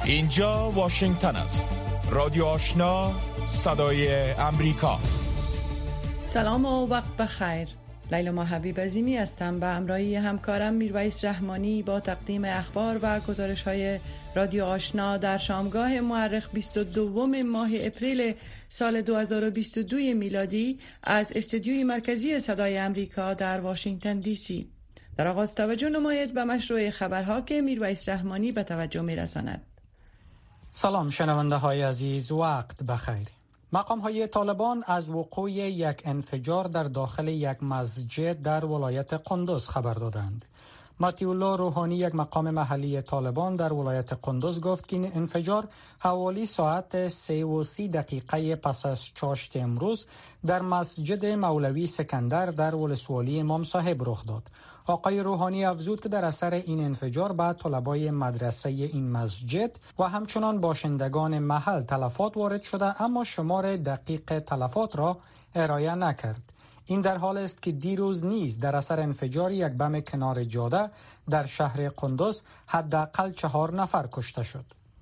اینجا واشنگتن است. رادیو آشنا، صدای امریکا. سلام و وقت بخیر. لیلا حبیب عظیمی هستم به همراهی همکارم میرویس رحمانی با تقدیم اخبار و گزارش‌های رادیو آشنا در شامگاه مورخ 22 ماه اپریل سال 2022 میلادی از استودیوی مرکزی صدای امریکا در واشنگتن دی سی. در آغاز توجه نمایید به مشروع خبرها که میرویس رحمانی به توجه میرساند. سلام شنونده های عزیز، وقت بخیر. مقام های طالبان از وقوع یک انفجار در داخل یک مسجد در ولایت قندوز خبر دادند. مطیع روحانی، یک مقام محلی طالبان در ولایت قندوز، گفت که این انفجار حوالی ساعت 3:30 پس از چاشت امروز در مسجد مولوی سکندر در ولسوالی امام صاحب رخ داد. آقای روحانی افزود که در اثر این انفجار به طلبای مدرسه این مسجد و همچنان باشندگان محل تلفات وارد شده، اما شمار دقیق تلفات را ارائه نکرد. این در حال است که دیروز نیز در اثر انفجار یک بم کنار جاده در شهر قندوز حداقل 4 نفر کشته شد.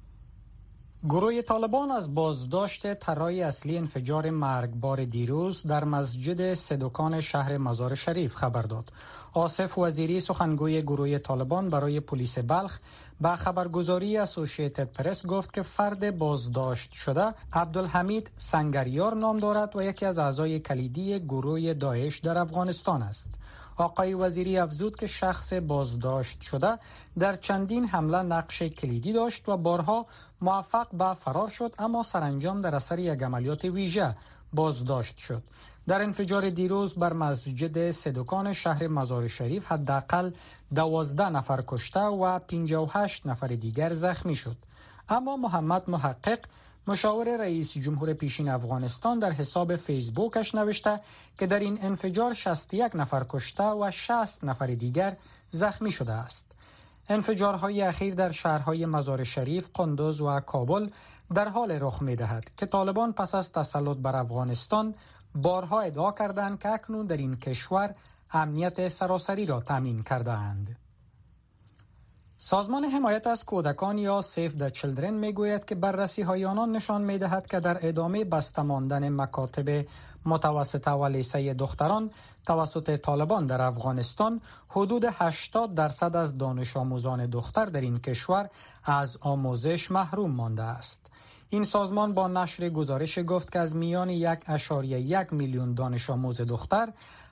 گروه طالبان از بازداشت طرای اصلی انفجار مرگبار دیروز در مسجد سدوکان شهر مزار شریف خبر داد. آصف وزیری، سخنگوی گروه طالبان برای پلیس بلخ، با خبرگزاری اسوسییتد پرس گفت که فرد بازداشت شده عبدالحمید سنگریار نام دارد و یکی از اعضای کلیدی گروه داعش در افغانستان است. آقای وزیری افزود که شخص بازداشت شده در چندین حمله نقش کلیدی داشت و بارها موفق به فرار شد، اما سرانجام در اثر یک عملیات ویژه بازداشت شد. در انفجار دیروز بر مسجد سدوکان شهر مزار شریف حداقل 12 نفر کشته و 58 نفر دیگر زخمی شد. اما محمد محقق، مشاور رئیس جمهور پیشین افغانستان، در حساب فیسبوکش نوشته که در این انفجار 61 نفر کشته و 60 نفر دیگر زخمی شده است. انفجارهای اخیر در شهرهای مزار شریف، قندوز و کابل در حال رخ می‌دهد که طالبان پس از تسلط بر افغانستان بارها ادعا کردند که اکنون در این کشور امنیت سراسری را تامین کرده‌اند. سازمان حمایت از کودکان یا سیو د چیلدرن میگوید که بررسی‌های آنان نشان می‌دهد که در ادامه بسته ماندن مکاتب متوسطه و لیسه دختران توسط طالبان در افغانستان، حدود 80% از دانش آموزان دختر در این کشور از آموزش محروم مانده است. این سازمان با نشر گزارش گفت که از میان 1.1 میلیون دانش آموز دختر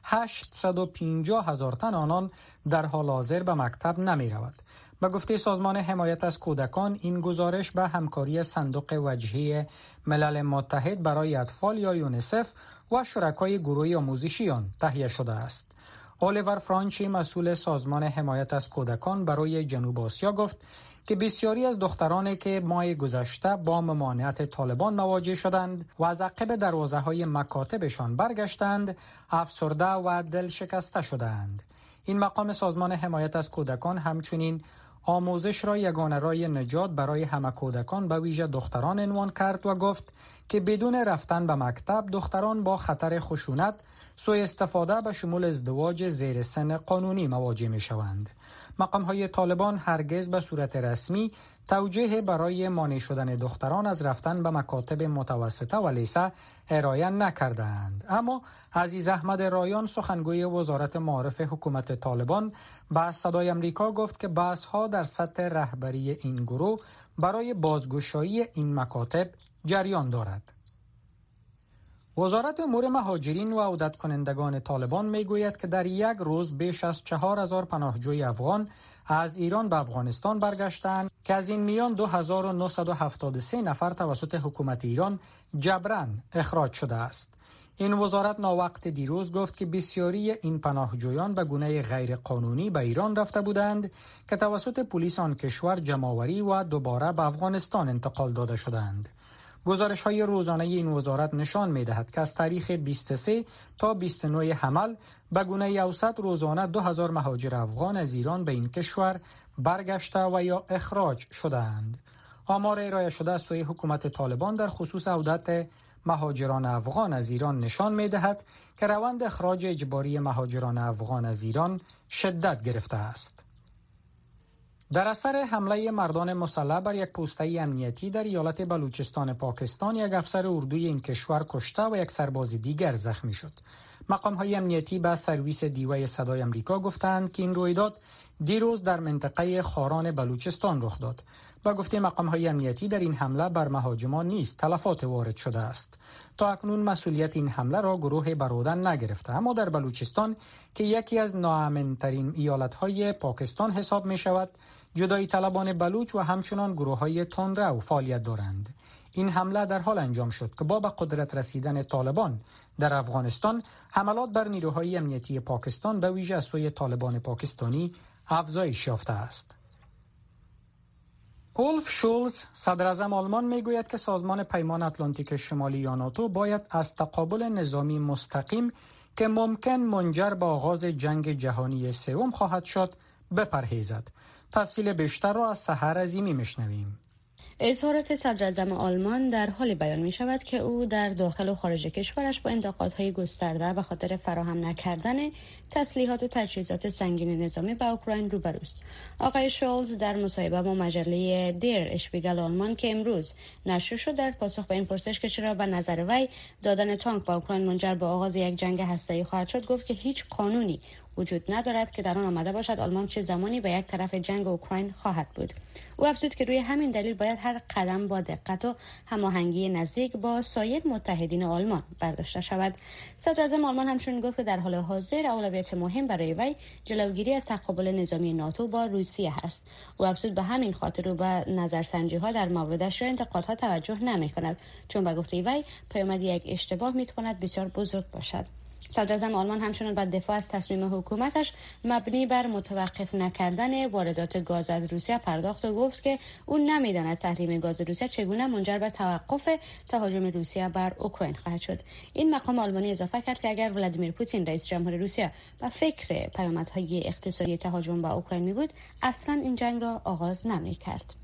850,000 تن آنان در حال حاضر به مکتب نمی رود. به گفته سازمان حمایت از کودکان، این گزارش به همکاری صندوق وجهی ملل متحد برای اطفال یا یونیسف و شرکای گروه آموزشی آن تهیه شده است. الیور فرانچی، مسئول سازمان حمایت از کودکان برای جنوب آسیا، گفت که بسیاری از دخترانی که ماه گذشته با ممانعت طالبان مواجه شدند و از عقب دروازه‌های مکاتبشان برگشتند، افسرده و دل شکسته شدند. این مقام سازمان حمایت از کودکان همچنین آموزش را یگانه راه نجات برای همه کودکان به ویژه دختران عنوان کرد و گفت که بدون رفتن به مکتب دختران با خطر خشونت، سوء استفاده به شمول ازدواج زیر سن قانونی مواجه می شوند. مقام‌های طالبان هرگز به صورت رسمی توجیه برای مانع شدن دختران از رفتن به مکاتب متوسطه و لیسه ارائه نکردند. اما عزیز احمد رایان، سخنگوی وزارت معارف حکومت طالبان، به صدای امریکا گفت که بحث‌ها در سطح رهبری این گروه برای بازگشایی این مکاتب جریان دارد. وزارت امور مهاجرین و عودت کنندگان طالبان میگوید که در یک روز بیش از 4,000 پناهجوی افغان از ایران به افغانستان برگشتند که از این میان 2,973 نفر توسط حکومت ایران جبران اخراج شده است. این وزارت ناوقت دیروز گفت که بسیاری این پناهجویان به گونه غیر قانونی به ایران رفته بودند که توسط پلیس آن کشور جمع‌آوری و دوباره به افغانستان انتقال داده شدند. گزارش‌های روزانه این وزارت نشان می‌دهد که از تاریخ 23 تا 29 حمل به گونه اوسط روزانه 2,000 مهاجر افغان از ایران به این کشور برگشته و یا اخراج شده‌اند. آمار ارائه شده از سوی حکومت طالبان در خصوص عودت مهاجران افغان از ایران نشان می‌دهد که روند اخراج اجباری مهاجران افغان از ایران شدت گرفته است. در اثر حمله مردان مسلح بر یک پوسته امنیتی در ایالت بلوچستان پاکستان، یک افسر اردوی این کشور کشته و یک سرباز دیگر زخمی شد. مقام‌های امنیتی به سرویس دیوی صدای آمریکا گفتند که این رویداد دیروز در منطقه خاران بلوچستان رخ داد. با گفته مقام‌های امنیتی در این حمله بر مهاجمان نیز تلفات وارد شده است. تا اکنون مسئولیت این حمله را گروه برودن نگرفته، اما در بلوچستان که یکی از ناامن‌ترین ایالت‌های پاکستان حساب می‌شود، جدایی طلبان بلوچ و همچنان گروه‌های تندرو فعالیت دارند. این حمله در حال انجام شد که با به قدرت رسیدن طالبان در افغانستان، حملات بر نیروهای امنیتی پاکستان به ویژه از سوی طالبان پاکستانی افزایش یافته است. اولف شولز، صدراعظم آلمان، میگوید که سازمان پیمان اتلانتیک شمالی یا ناتو باید از تقابل نظامی مستقیم که ممکن منجر به آغاز جنگ جهانی سوم خواهد شد بپرهیزد. تفصیل بیشتر را از سحر عظیمی میشنویم. اظهارات صدراعظم آلمان در حالی بیان می شود که او در داخل و خارج کشورش با انتقادهای گسترده به خاطر فراهم نکردن تسلیحات و تجهیزات سنگین نظامی به اوکراین روبروست. آقای شولز در مصاحبه با مجله دیر اشپیگل آلمان که امروز نشر شد، در پاسخ به این پرسش که چرا به نظر وی دادن تانک به اوکراین منجر به آغاز یک جنگ هسته‌ای خواهد شد، گفت که هیچ قانونی وجود ندارد که در آن آمده باشد آلمان چه زمانی به یک طرف جنگ اوکراین خواهد بود. او افزود که روی همین دلیل باید هر قدم با دقت و هماهنگی نزدیک با سایر متحدین آلمان برداشته شود. صدراعظم آلمان همچنین گفت که در حال حاضر اولویت مهم برای وی جلوگیری از تقابل نظامی ناتو با روسیه است. او افزود به همین خاطر و به نظرسنجی‌ها در موردش را انتقادها توجه نمی‌کند، چون به گفته وی پیامد یک اشتباه می‌تواند بسیار بزرگ باشد. صدراعظم آلمان همچنین به دفاع از تصمیم حکومتش مبنی بر متوقف نکردن واردات گاز از روسیه پرداخت و گفت که او نمی‌داند تحریم گاز روسیه چگونه منجر به توقف تهاجم روسیه بر اوکراین خواهد شد. این مقام آلمانی اضافه کرد که اگر ولادیمیر پوتین رئیس جمهور روسیه به فکر پیامدهای اقتصادی تهاجم به اوکراین می‌بود، اصلاً این جنگ را آغاز نمی‌کرد.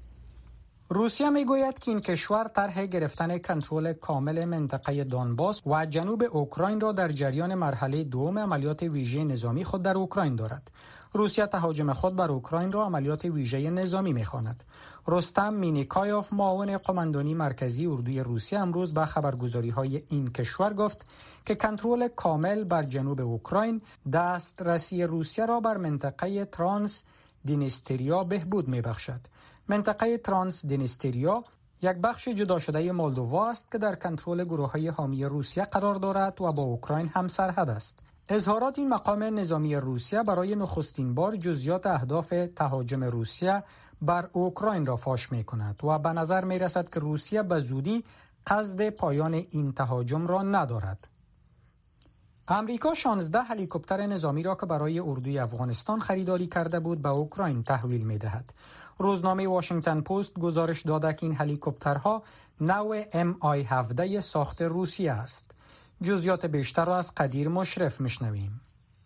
روسیه میگوید که این کشور طرح گرفتن کنترل کامل منطقه دونباس و جنوب اوکراین را در جریان مرحله دوم عملیات ویژه نظامی خود در اوکراین دارد. روسیه تهاجم خود بر اوکراین را عملیات ویژه نظامی می‌خواند. رستم مینیکایوف، معاون قماندانی مرکزی اردوی روسیه، امروز به خبرگزاری‌های این کشور گفت که کنترل کامل بر جنوب اوکراین دسترسی روسیه را بر منطقه ترانس دینستریا بهبود می‌بخشد. منطقه ترانس دینستریا یک بخش جدا شده مولدووا است که در کنترل گروه‌های حامی روسیه قرار دارد و با اوکراین هم سرحد است. اظهارات این مقام نظامی روسیه برای نخستین بار جزئیات اهداف تهاجم روسیه بر اوکراین را فاش می‌کند و به نظر می‌رسد که روسیه به زودی قصد پایان این تهاجم را ندارد. امریکا 16 هلیکوپتر نظامی را که برای اردوی افغانستان خریداری کرده بود به اوکراین تحویل می‌دهد. روزنامه واشنگتن پست گزارش داده که این هلیکوپترها نوع MI-17 ساخت روسیه است. جزئیات بیشتر را از قدیر مشرف میشنویم.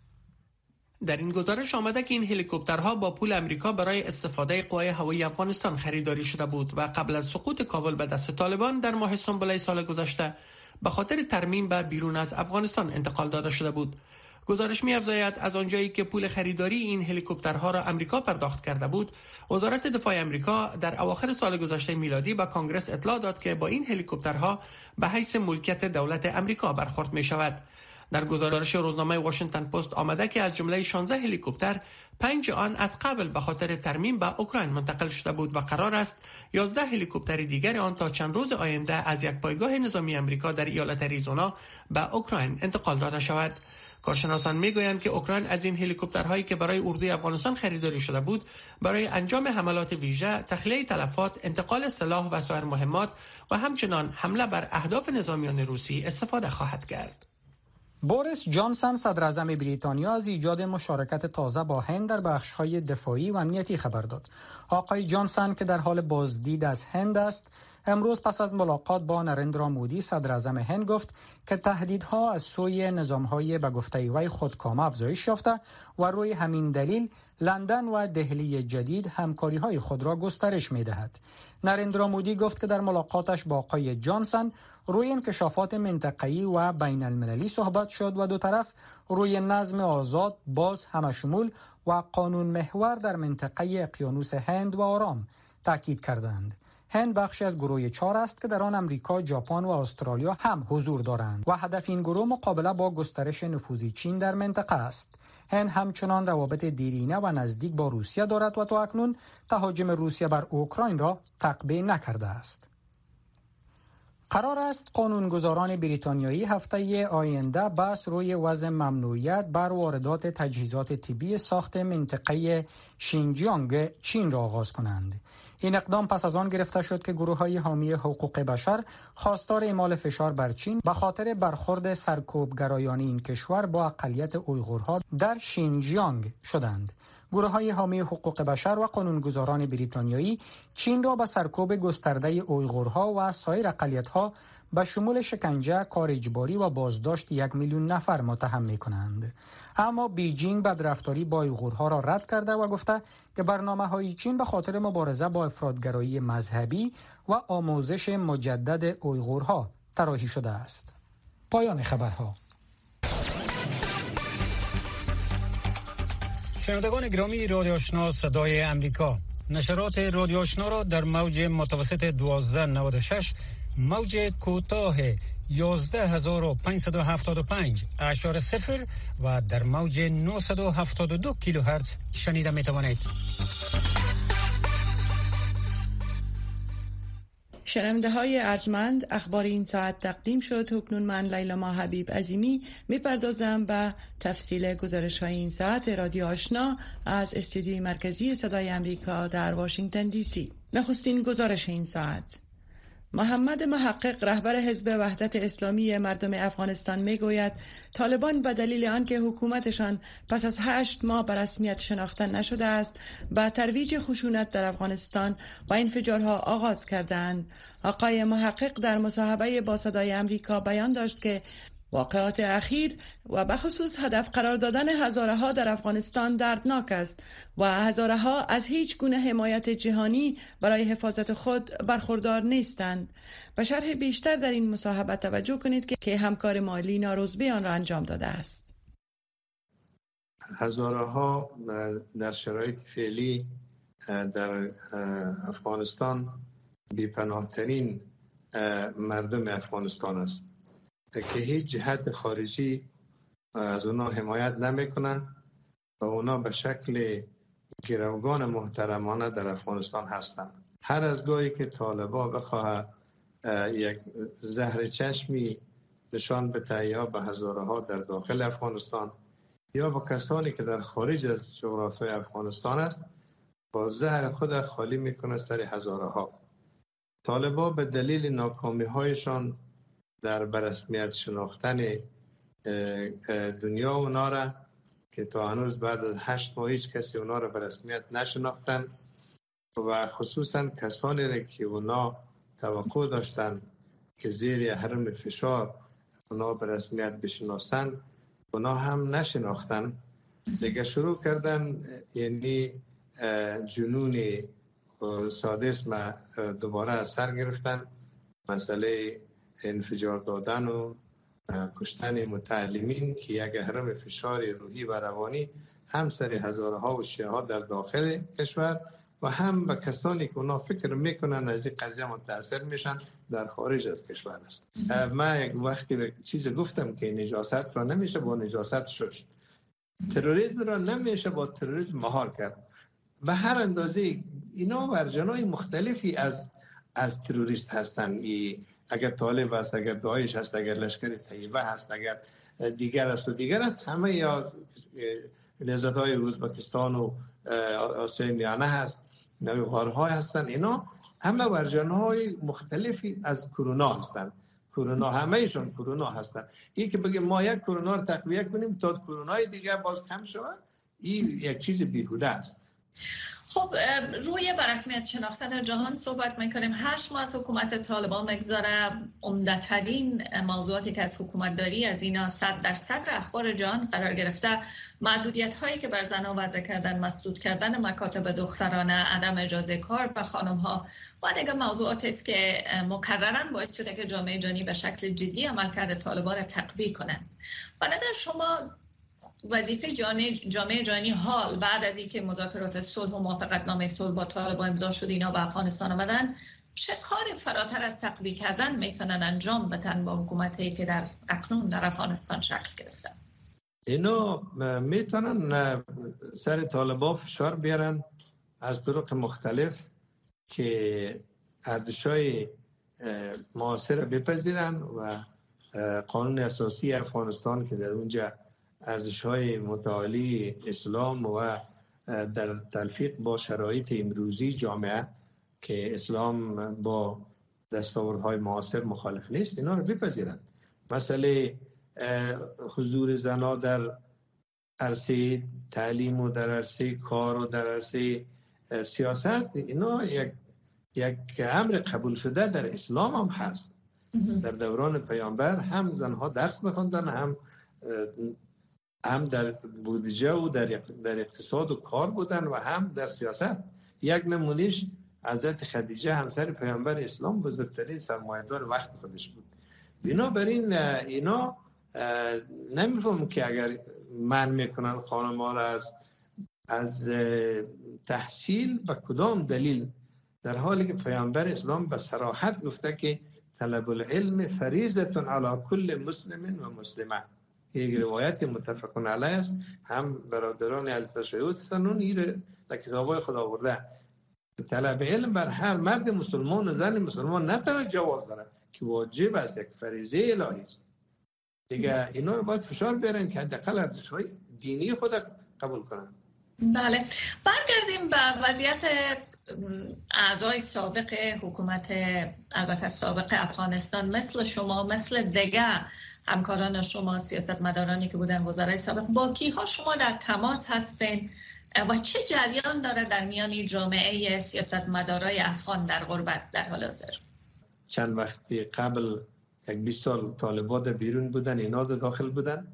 در این گزارش آمده که این هلیکوپترها با پول امریکا برای استفاده قوای هوایی افغانستان خریداری شده بود و قبل از سقوط کابل به دست طالبان در ماه سنبله سال گذشته به خاطر ترمیم به بیرون از افغانستان انتقال داده شده بود. گزارش می‌افزاید از آنجایی که پول خریداری این هلیکوپترها را امریکا پرداخت کرده بود، وزارت دفاع امریکا در اواخر سال گذشته میلادی به کنگره اطلاع داد که با این هلیکوپترها به حیث ملکیت دولت امریکا برخورد می‌شود. در گزارش روزنامه واشنگتن پست آمده که از جمله 16 هلیکوپتر 5 آن از قبل به خاطر ترمیم به اوکراین منتقل شده بود و قرار است 11 هلیکوپتر دیگر آن تا چند روز آینده از یک پایگاه نظامی امریکا در ایالت اریزونا به اوکراین انتقال داده شود. کارشناسان میگویند که اوکراین از این هلیکوپترهایی که برای اردوی افغانستان خریداری شده بود برای انجام حملات ویژه، تخلیه تلفات، انتقال سلاح و سایر مهمات و همچنان حمله بر اهداف نظامیان روسی استفاده خواهد کرد. بوریس جانسون، صدراعظم بریتانیا، از ایجاد مشارکت تازه با هند در بخش‌های دفاعی و امنیتی خبر داد. آقای جانسون که در حال بازدید از هند است، امروز پس از ملاقات با نریندرا مودی صدر اعظم هند گفت که تهدیدها از سوی نظام‌های به گفته وی خودکام افزایش یافته و روی همین دلیل لندن و دهلی جدید همکاری‌های خود را گسترش می‌دهد. نریندرا مودی گفت که در ملاقاتش با آقای جانسن روی انکشافات منطقه‌ای و بین المللی صحبت شد و دو طرف روی نظم آزاد، باز، همشمول و قانون محور در منطقه اقیانوس هند و آرام تاکید کردند. هند بخشی از گروه 4 است که در آن امریکا، ژاپن و استرالیا هم حضور دارند و هدف این گروه مقابله با گسترش نفوذ چین در منطقه است. هند همچنان روابط دیرینه و نزدیک با روسیه دارد و تا اکنون تهاجم روسیه بر اوکراین را تعقیب نکرده است. قرار است قانونگذاران بریتانیایی هفته آینده بحث روی وضع ممنوعیت بر واردات تجهیزات طبی ساخت منطقه شینجیانگ چین را آغاز کنند. این اقدام پس از آن گرفته شد که گروه‌های حامی حقوق بشر خواستار اعمال فشار بر چین به خاطر برخورد سرکوبگرایانه این کشور با اقلیت اویغورها در شینجیانگ شدند. گروه‌های حامی حقوق بشر و قانونگذاران بریتانیایی چین را به سرکوب گسترده اویغورها و سایر اقلیت‌ها به شمول شکنجه، کار اجباری و بازداشت 1 میلیون نفر متهم می‌کنند. اما بیجینگ بدرفتاری با اویغورها را رد کرده و گفته که برنامه‌های چین به خاطر مبارزه با افراطگرایی مذهبی و آموزش مجدد اویغورها طراحی شده است. پایان خبرها. شنوندگان گرامی رادیو آشنا صدای امریکا، نشرات رادیو آشنا را در موج متوسط 1296، موج کوتاه 11575.0 و در موج 972 کیلوهرتز شنیده می توانید. شنونده های ارجمند، اخبار این ساعت تقدیم شد. اکنون من لیلا حبیب عظیمی میپردازم به تفصیل گزارش های این ساعت رادیو آشنا از استودیوی مرکزی صدای امریکا در واشنگتن دی سی. نخستین گزارش این ساعت: محمد محقق، رهبر حزب وحدت اسلامی مردم افغانستان، میگوید طالبان به دلیل آنکه حکومتشان پس از 8 ماه به رسمیت شناخته نشده است با ترویج خشونت در افغانستان و انفجارها آغاز کردند. آقای محقق در مصاحبه با صدای امریکا بیان داشت که واقعات اخیر و بخصوص هدف قرار دادن هزارها در افغانستان دردناک است و هزارها از هیچ گونه حمایت جهانی برای حفاظت خود برخوردار نیستند. به شرح بیشتر در این مصاحبه توجه کنید که همکار مالی ناروزبی آن را انجام داده است. هزارها در شرایط فعلی در افغانستان بی‌پناه‌ترین مردم افغانستان است که هیچ جهت خارجی از اونا حمایت نمیکنن و اونا به شکل گروگان محترمانه در افغانستان هستند. هر از گاهی که طالبا بخواه یک زهر چشمی نشان بده یا به هزارها در داخل افغانستان یا به کسانی که در خارج از جغرافیای افغانستان است، با زهر خود خالی میکنه سر هزارها. طالبا به دلیل ناکامی هایشان در برسمیت شناختن دنیا اونا را که تا هنوز بعد از 8 ماه هیچ کسی اونا را برسمیت نشناختن و خصوصا کسانی را که اونا توقع داشتن که زیر حرم فشار اونا برسمیت بشناسن اونا هم نشناختن. دیگه شروع کردن یعنی جنون سادیسم دوباره از سر گرفتن. مسئله انفجار دادن و کشتن متعلمین که یک حرم فشار روحی و روانی هم سر هزارها و شیعه ها در داخل کشور و هم به کسانی که اونا فکر میکنن از این قضیه متاثر میشن در خارج از کشور است. من یک وقتی چیز گفتم که نجاست را نمیشه با نجاست شست، تروریسم را نمیشه با تروریسم مهار کرد. به هر اندازه اینا ورژن‌های مختلفی از تروریست هستن. اگر طالب است، اگر داعش است، اگر لشکر طیبه هست، اگر دیگر است و دیگر است، همه یا نژادهای ازبکستان و آسیای میانه هست، نویغارها هستن، اینا همه ورژن‌های مختلفی از کرونا هستن. کرونا همه‌شون کرونا هستن. این که بگیم ما یک کرونا رو تقویت کنیم تا کرونای دیگر باز کم شود، این یک چیز بیهوده است. خب روی بررسمیت شناختن در جهان صحبت میکنیم. 8 ماه از حکومت طالبان مگذاره. عمدترین موضوعاتی که از حکومت داری از اینا در صدر اخبار جهان قرار گرفته. محدودیت هایی که بر زنها وضع کردن، مسدود کردن مکاتب دخترانه، عدم اجازه کار به خانم ها و دیگه موضوعاتی است که مکررن باعث شده که جامعه جهانی به شکل جدی عملکرد طالبان را تقویه کنند. به نظر شما وظیفه جامعه جهانی حال بعد از اینکه مذاکرات صلح و موافقتنامه صلح با طالبان امضا شد، اینا به افغانستان آمدن، چه کار فراتر از تقویه کردن میتونن انجام بدن با حکومتی که در اکنون در افغانستان شکل گرفته؟ اینا میتونن سر طالبان فشار بیارن از طرق مختلف که ارزش‌های معاصر بپذیرن و قانون اساسی افغانستان که در اونجا ارزش‌های متعالی اسلام و در تلفیق با شرایط امروزی جامعه که اسلام با دستاوردهای معاصر مخالف نیست، اینا رو بپذیرند. مسئله حضور زنان در عرصه تعلیم و در عرصه کار و در عرصه سیاست، اینا یک امر قبول شده در اسلام هم هست. در دوران پیامبر هم زنها درس می‌خوندن، هم در بودجه و در اقتصاد و کار بودن و هم در سیاست. یک نمونهش حضرت خدیجه همسر پیامبر اسلام بزرگترین سرمایه‌دار وقت خودش بود. بنابراین اینا نمیفهم که اگر منع میکنن خانم‌ها را از تحصیل به کدام دلیل، در حالی که پیامبر اسلام به صراحت گفته که طلب العلم فریضة علی کل مسلم و مسلمه. یک روایت متفق علیه است، هم برادران اهل تشیع سنون این در کتابای خدا آورده. طلب علم بر هر مرد مسلمان و زن مسلمان نه تنها جواز داره که واجب است، یک فریضه الهی است. دیگه اینا رو باید فشار بیارن که حداقل ارزش‌های دینی خود قبول کنن. بله، برگردیم به وضعیت اعضای سابق حکومت، البته سابق افغانستان، مثل شما، مثل دیگه همکاران شما، سیاستمدارانی که بودن وزرای سابق، با کیها شما در تماس هستین و چه جریان داره در میان جامعه سیاستمدارای افغان در غربت در حال حاضر؟ چند وقتی قبل 20 سال طالبان در بیرون بودن، اینا داخل بودن.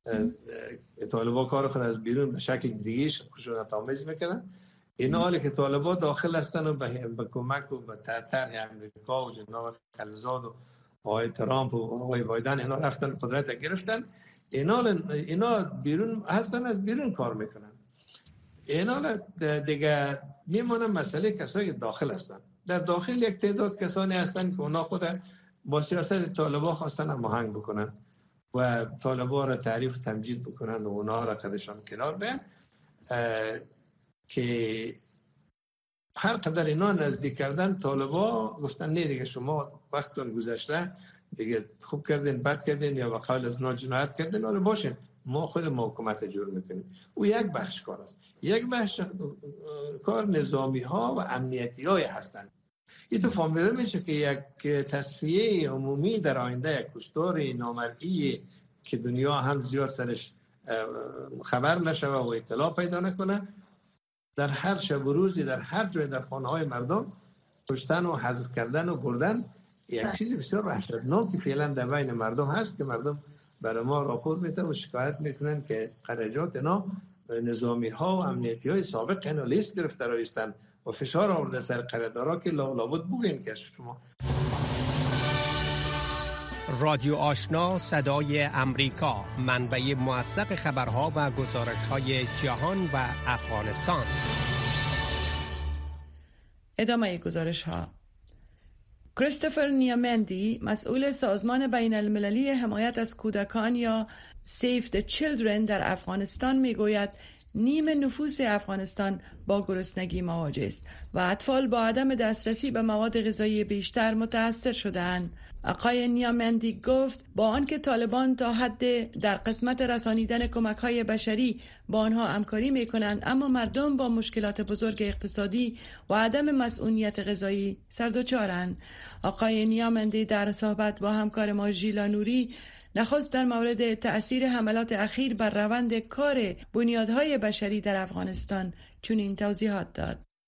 طالبان کار خود از بیرون به شکل دیگه‌اش خشونت‌آمیز میکنن. اینا حالی که طالبان داخل هستن و به کمک و به طرح امریکا و جناب خلیلزاد و آقای ترامپ و آقای بایدن اینا رفتن قدرت گرفتن. اینا بیرون هستن، از بیرون کار میکنن. اینا دیگه میمونه مسئله کسایی داخل هستن. در داخل یک تعداد کسانی هستن که اونا خود با سیاست طالبان خواستن هماهنگ بکنن و طالبان را تعریف و تمجید بکنن و اونا را قدشان کنار بیان، که هر قدر اینا نزدیک کردن طالبان گفتن نه دیگه شما وقتتون گذشته دیگه، خوب کردین بد کردین یا وقال از اونا جنایت کردین، حالا باشین ما خود حکومت جور میکنیم. او یک بخش کار است. یک بخش کار نظامی ها و امنیتی های هستن. این تو فهمیده میشه که یک تصفیه عمومی در آینده، یک کشتار نامرئی که دنیا هم زیاد سرش خبر نشه و اطلاع پیدا نکنه، در هر شب و روزی در هر جای در خانه های مردم کشتن و حذف کردن و بردن، یک چیز بسیار وحشتناکی فعلا در بین مردم هست که مردم برای ما راپور میدن و شکایت میکنن که خراجات اینا نظامی ها و امنیتی های سابق اینا لیست گرفته رایستن و فشار آورده سر قراردادها که لابد بگین که شما. رادیو آشنا صدای امریکا، منبع موثق خبرها و گزارش‌های جهان و افغانستان. ادامه گزارش ها. کریستوفر نیامندی، مسئول سازمان بین المللی حمایت از کودکان یا Save the Children در افغانستان میگوید نیم نفوس افغانستان با گرسنگی مواجه است و اطفال با عدم دسترسی به مواد غذایی بیشتر متاثر شده‌اند. آقای نیامندی گفت با آنکه طالبان تا حد در قسمت رسانیدن کمک‌های بشری با آنها همکاری می‌کنند، اما مردم با مشکلات بزرگ اقتصادی و عدم مسئولیت غذایی سردوچارند. آقای نیامندی در صحبت با همکار ما ژیلا نوری نخست در مورد تأثیر حملات اخیر بر روند کار بنیادهای بشری در افغانستان چنین توضیحات داد.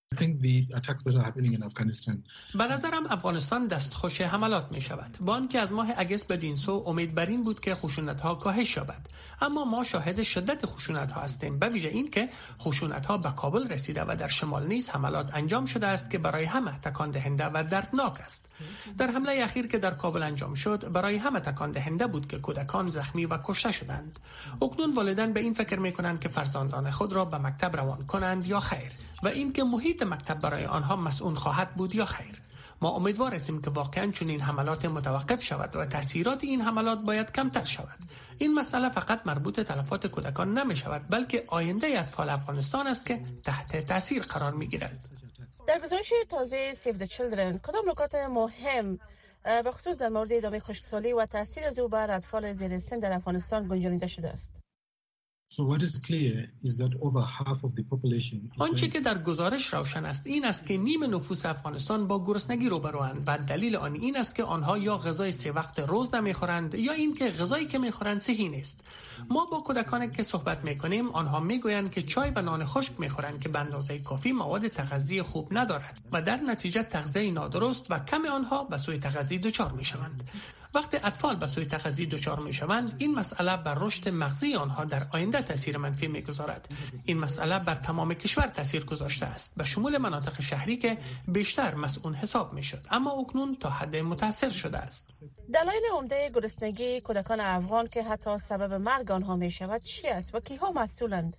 به نظرم افغانستان دستخوش حملات می شود. با آنکه از ماه اگست به دین سو امید بر این بود که خشونت‌ها کاهش یابد، اما ما شاهد شدت خشونت‌ها هستیم، به ویژه این که خشونت‌ها به کابل رسیده و در شمال نیز حملات انجام شده است که برای همه تکان دهنده و دردناک است. در حمله اخیر که در کابل انجام شد برای همه تکان دهنده بود که کودکان زخمی و کشته شدند. اکنون والدین به این فکر می‌کنند که فرزندان خود را به مکتب روان کنند یا خیر، و این که محیط مکتب برای آنها مسئول خواهد بود یا خیر. ما امیدوار هستیم که واقعاً چون این حملات متوقف شود و تاثیرات این حملات باید کمتر شود. این مسئله فقط مربوط تلفات کودکان نمی شود، بلکه آینده اطفال افغانستان است که تحت تاثیر قرار می گیرد. در گزارش تازه Save the Children کدام نکات مهم به خصوص در مورد ادامه خشکسالی و تاثیر از او بر اطفال زیر سن در افغانستان گنجانیده شده است؟ آنچه که در گزارش روشن است این است که نیم نفوس افغانستان با گرسنگی روبروند و دلیل آن این است که آنها یا غذای 3 وقت روز نمیخورند یا این که غذایی که میخورند صحی نیست. ما با کودکانی که صحبت میکنیم آنها میگویند که چای و نان خشک میخورند که به اندازه کافی مواد تغذیه خوب ندارد و در نتیجه تغذیه نادرست و کم آنها به سوی تغذیه دچار میشوند. وقتی اطفال به سوی تغذیه دچار میشوند این مسئله بر رشد مغزی آنها در آینده تاثیر منفی میگذارد. این مسئله بر تمام کشور تاثیر گذاشته است، به شمول مناطق شهری که بیشتر مسئول حساب میشد اما اکنون تا حد متاثر شده است. دلایل عمده گرسنگی کودکان افغان که حتی سبب مرگ آنها میشود چی است و کیها مسئولند؟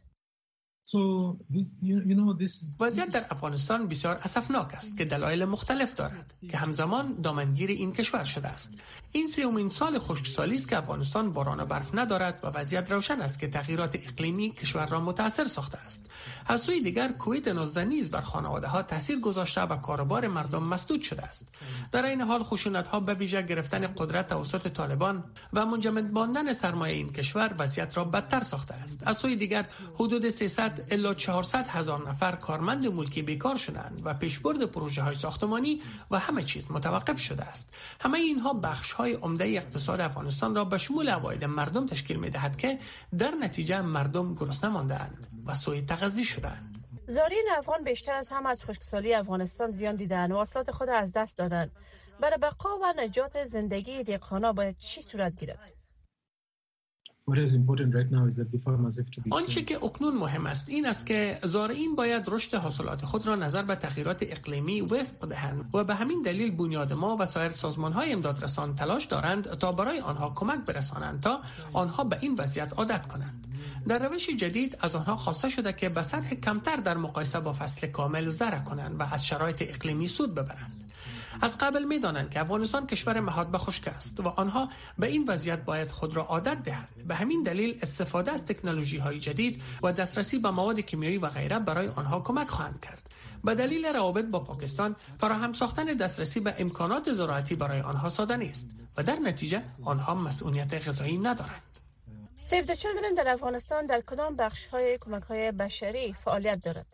وضعیت در افغانستان بسیار اسفناک است که دلایل مختلف دارد که همزمان دامنگیر این کشور شده است. این 3مین سال خشکسالی است که افغانستان باران و برف ندارد و وضعیت روشن است که تغییرات اقلیمی کشور را متاثر ساخته است. از سوی دیگر کووید 19 نیز بر خانواده‌ها تاثیر گذاشته و کاروبار مردم مسدود شده است. در این حال خشونت‌ها به ویژه گرفتن قدرت توسط طالبان و منجمد ماندن سرمایه این کشور وضعیت را بدتر ساخته است. از سوی دیگر حدود 300 الی 400 هزار نفر کارمند ملکی بیکار شدند و پیشبرد پروژه‌های ساختمانی و همه چیز متوقف شده است. همه اینها بخش‌های عمده اقتصاد افغانستان را به شمول عواید مردم تشکیل می‌دهد که در نتیجه مردم گرسنه ماندند و سوی تغذیه شدند. زارعین افغان بیشتر از هم از خشکسالی افغانستان زیان دیدند و حاصلات خود از دست دادند. برای بقا و نجات زندگی دهقانا باید چی صورت گیرد؟ آنچه که اکنون مهم است این است که زارعین باید رشد حاصلات خود را نظر به تغییرات اقلیمی وفق دهند و به همین دلیل بنیاد ما و سایر سازمان‌های امدادرسان تلاش دارند تا برای آنها کمک برسانند تا آنها به این وضعیت عادت کنند. در روش جدید از آنها خواسته شده که به سطح کمتر در مقایسه با فصل کامل زرع کنند و از شرایط اقلیمی سود ببرند. از قبل می‌دانند که افغانستان کشور محاط به خشکی است و آنها به این وضعیت باید خود را عادت دهند. به همین دلیل استفاده از تکنولوژی‌های جدید و دسترسی به مواد کیمیایی و غیره برای آنها کمک خواهند کرد. به دلیل روابط با پاکستان فراهم ساختن دسترسی به امکانات زراعتی برای آنها ساده نیست و در نتیجه آنها مسئولیت غذایی ندارند. Save the Children در افغانستان در کدام بخش‌های کمک‌های بشری فعالیت دارد؟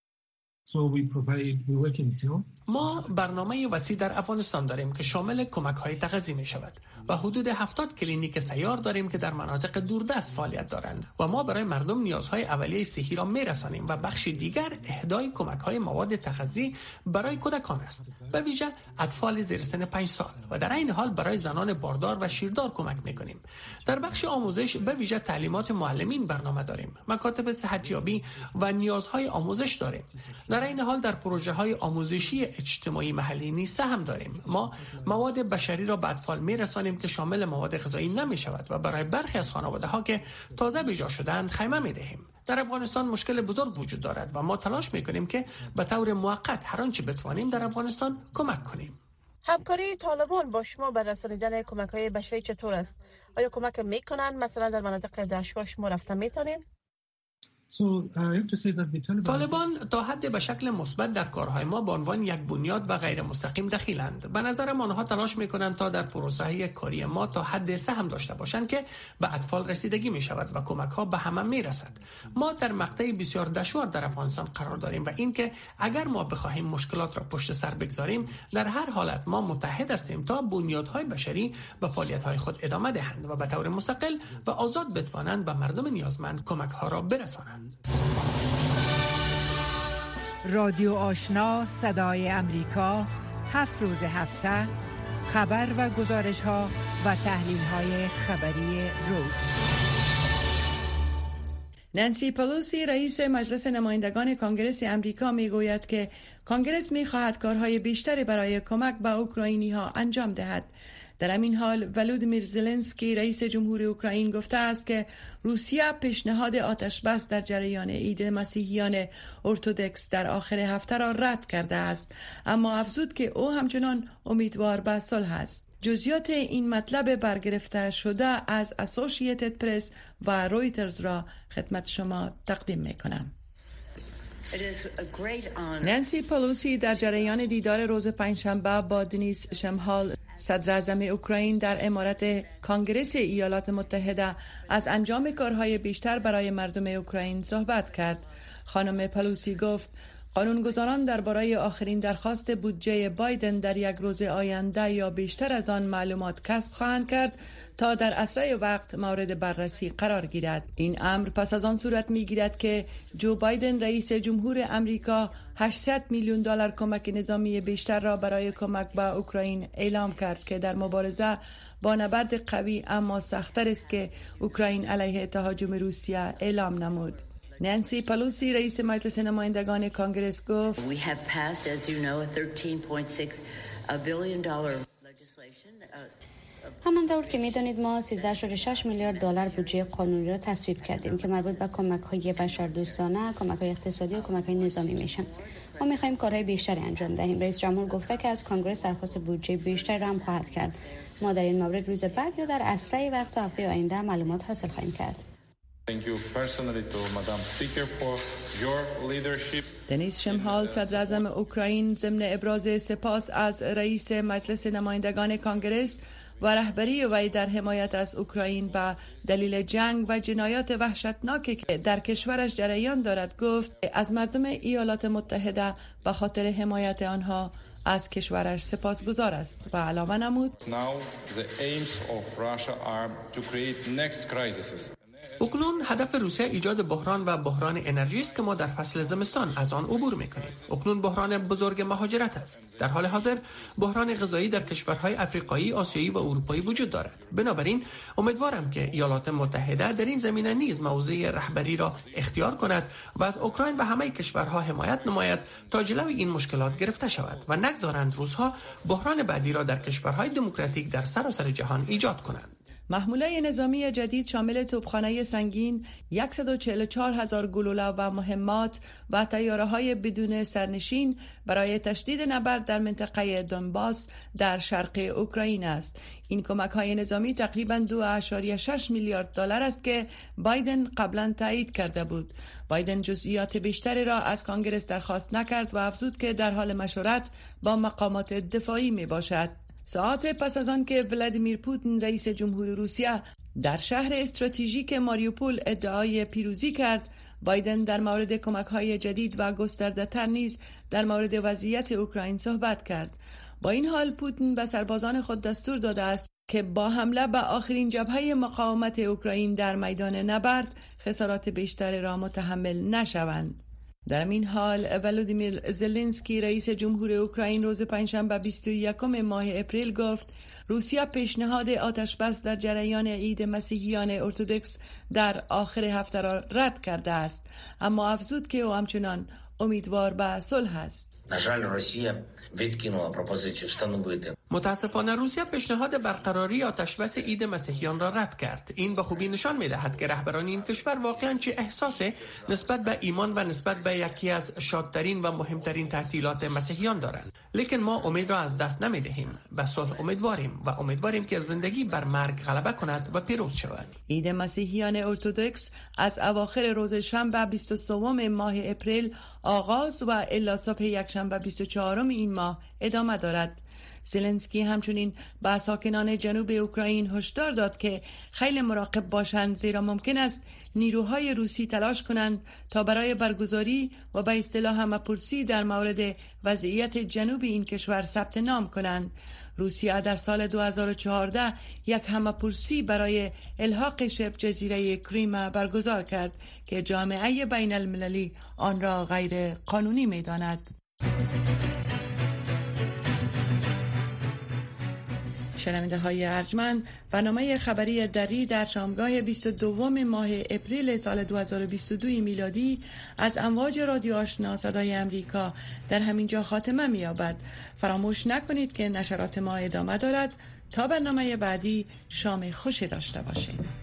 ما برنامه وسیع در افغانستان داریم که شامل کمک‌های تغذیه می شود و حدود 70 کلینیک سیار داریم که در مناطق دوردست فعالیت دارند و ما برای مردم نیازهای اولیه صحی را می رسانیم و بخش دیگر اهدای کمک‌های مواد تغذیه برای کودکان است، به ویژه اطفال زیر سن 5 سال و در این حال برای زنان باردار و شیردار کمک می کنیم. در بخش آموزش به ویژه تعلیمات معلمین برنامه داریم، مکاتب صحتیابی و نیازهای آموزش داریم. در این حال در پروژه‌های آموزشی اجتماعی محلی نیز سهم داریم. ما مواد بشری را به اطفال می‌رسانیم که شامل مواد غذایی نمی‌شود و برای برخی از خانواده‌ها که تازه به جا شده‌اند خیمه می‌دهیم. در افغانستان مشکل بزرگ وجود دارد و ما تلاش می‌کنیم که به طور موقت هر آنچه بتوانیم در افغانستان کمک کنیم. همکاری طالبان با شما برای رسانیدن کمک‌های بشری چطور است؟ آیا کمک می‌کنند؟ مثلا در مناطق دشوار شما رفتن می‌تونید؟ طالبان تا حد به شکل مثبت در کارهای ما به عنوان یک بنیاد و غیر مستقیم دخیلند. به نظر ما آنها تلاش می‌کنند تا در پروسه کاری ما تا حد سهم داشته باشند که به اطفال رسیدگی می‌شود و کمک‌ها به همه می‌رسد. ما در مقطعی بسیار دشوار در افغانستان قرار داریم و اینکه اگر ما بخواهیم مشکلات را پشت سر بگذاریم در هر حالت ما متحد هستیم تا بنیادهای بشری به فعالیت‌های خود ادامه دهند و به طور مستقل و آزاد بتوانند به مردم نیازمند کمک‌ها را برسانند. رادیو آشنا صدای امریکا 7 روز هفته خبر و گزارش ها و تحلیل های خبری روز. نانسی پلوسی رئیس مجلس نمایندگان کانگرس امریکا میگوید که کانگرس میخواهد کارهای بیشتری برای کمک به اوکراینی ها انجام دهد. در همین حال ولودیمیر زلنسکی رئیس جمهور اوکراین گفته است که روسیه پیشنهاد آتش بس در جریان عید مسیحیان ارتدوکس در آخر هفته را رد کرده است، اما افزود که او همچنان امیدوار به صلح است. جزئیات این مطلب برگرفته شده از اسوسییتد پرس و رویترز را خدمت شما تقدیم میکنم. نانسی پلوسی در جریان دیدار روز پنجشنبه با دنیس شمهال صدر اعظم اوکراین در عمارت کانگرس ایالات متحده از انجام کارهای بیشتر برای مردم اوکراین صحبت کرد. خانم پلوسی گفت قانونگذاران درباره آخرین درخواست بودجه بایدن در یک روز آینده یا بیشتر از آن معلومات کسب خواهند کرد تا در اسرع وقت مورد بررسی قرار گیرد. این امر پس از آن صورت می‌گیرد که جو بایدن رئیس جمهور امریکا 800 میلیون دلار کمک نظامی بیشتر را برای کمک به اوکراین اعلام کرد که در مبارزه با نبرد قوی اما سخت‌تر است که اوکراین علیه تهاجم روسیه اعلام نمود. نانسی پلوسی رئیس مجلس نمایندگان کانگرس گفت همانطور که می‌دانید ما 13.6 میلیارد دلار بودجه قانونی را تصویب کردیم که مربوط به کمک‌های بشردوستانه، کمک‌های اقتصادی و کمک‌های نظامی میشن. ما می‌خواهیم کارهای بیشتری انجام دهیم. رئیس جمهور گفته که از کانگرس درخواست بودجه بیشتری را هم خواهد کرد. ما در این مورد روز بعد یا در اسرع وقت تا هفته آینده معلومات حاصل خواهیم کرد. دنیس شمهال صدر اعظم اوکراین ضمن ابراز سپاس از رئیس مجلس نمایندگان کانگرس و رهبری وی در حمایت از اوکراین به دلیل جنگ و جنایات وحشتناکی که در کشورش جریان دارد گفت از مردم ایالات متحده به خاطر حمایت آنها از کشورش سپاسگزار است و علاوه نمود اکنون هدف روسیه ایجاد بحران و بحران انرژی است که ما در فصل زمستان از آن عبور می‌کنیم. اکنون بحران بزرگ مهاجرت است. در حال حاضر بحران غذایی در کشورهای افریقایی، آسیایی و اروپایی وجود دارد. بنابراین امیدوارم که ایالات متحده در این زمینه نیز موضع رهبری را اختیار کند و از اوکراین و همه کشورها حمایت نماید تا جلوی این مشکلات گرفته شود و نگذارند روس‌ها بحران بعدی را در کشورهای دموکراتیک در سراسر جهان ایجاد کنند. محموله نظامی جدید شامل توپخانه سنگین، 144,000 گلوله و مهمات و طیاره‌های بدون سرنشین برای تشدید نبرد در منطقه دونباس در شرق اوکراین است. این کمک‌های نظامی تقریباً 2.6 میلیارد دلار است که بایدن قبلا تایید کرده بود. بایدن جزئیات بیشتری را از کانگرس درخواست نکرد و افزود که در حال مشورت با مقامات دفاعی میباشد. ساعات پس از آن که ولادیمیر پوتین رئیس جمهور روسیه در شهر استراتژیک ماریوپول ادعای پیروزی کرد، بایدن در مورد کمک‌های جدید و گسترده‌تر نیز در مورد وضعیت اوکراین صحبت کرد. با این حال پوتین به سربازان خود دستور داده است که با حمله به آخرین جبهه مقاومت اوکراین در میدان نبرد خسارات بیشتری را متحمل نشوند. در این حال ولودیمیر زلنسکی رئیس جمهور اوکراین روز پنجشنبه 21 ماه اپریل گفت روسیه پیشنهاد آتش بس در جریان عید مسیحیان ارتدوکس در آخر هفته را رد کرده است، اما افزود که او همچنان امیدوار به صلح است. متاسفانه روسیه پیشنهاد برقراری آتشبس عید مسیحیان را رد کرد. این به خوبی نشان می‌دهد که رهبران این کشور واقعاً چه احساسی نسبت به ایمان و نسبت به یکی از شادترین و مهمترین تعطیلات مسیحیان دارند. لیکن ما امید را از دست نمی‌دهیم. به صلح امیدواریم و امیدواریم که زندگی بر مرگ غلبه کند و پیروز شود. عید مسیحیان ارتدوکس از اواخر روز شنبه 23 ماه اپریل آغاز و الی صبح یکشنبه 24 این ماه ادامه دارد. زلنسکی همچنین به ساکنان جنوب اوکراین هشدار داد که خیلی مراقب باشند، زیرا ممکن است نیروهای روسی تلاش کنند تا برای برگزاری و به اصطلاح همه‌پرسی در مورد وضعیت جنوب این کشور ثبت نام کنند. روسیه در سال 2014 یک همه‌پرسی برای الحاق شبه جزیره کریم برگزار کرد که جامعه بین المللی آن را غیر قانونی می داند. شنونده های ارجمند، برنامه خبری دری در شامگاه 22 ماه اپریل سال 2022 میلادی از امواج رادیو آشنا صدای امریکا در همین جا خاتمه می‌یابد. فراموش نکنید که نشرات ما ادامه دارد. تا برنامه بعدی شام خوشی داشته باشید.